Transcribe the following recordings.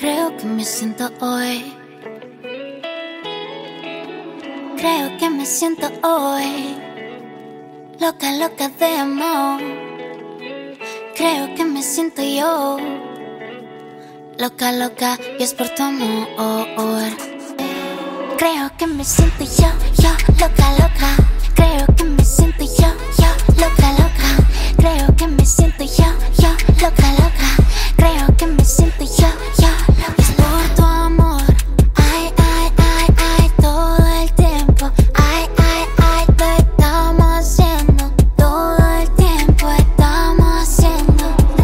Creo que me siento hoy. Creo que me siento hoy loca, loca de amor. Creo que me siento yo loca, loca, y es por tu amor. Creo que me siento yo loca, loca. Creo que me siento yo loca, loca. Creo que me siento yo loca, loca. Creo que me siento yo loca. Es por tu amor. Ay, ay, ay, ay, todo el tiempo. Ay, ay, ay, lo estamos haciendo. Todo el tiempo estamos haciendo.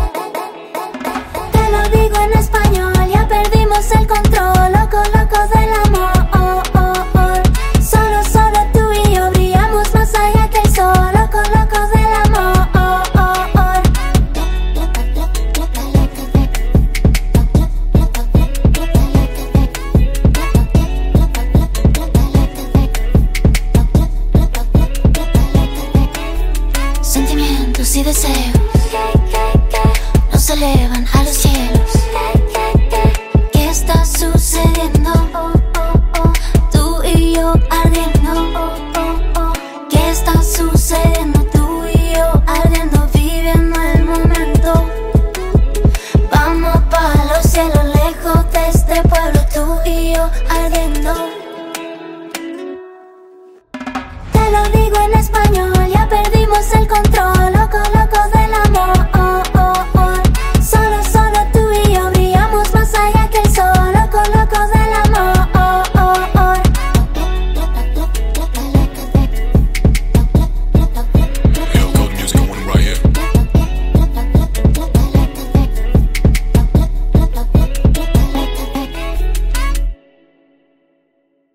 Te lo digo en español, ya perdimos el control. Loco, loco del amor. Solo, solo tú y yo brillamos más allá que el sol. Loco, loco del amor. Sentimientos y deseos nos elevan a los cielos. ¿Qué está sucediendo? Tú y yo ardiendo. ¿Qué está sucediendo? Tú y yo ardiendo, viviendo el momento. Vamos para los cielos, lejos de este pueblo. Tú y yo ardiendo. Te lo digo en español, ya perdimos el control.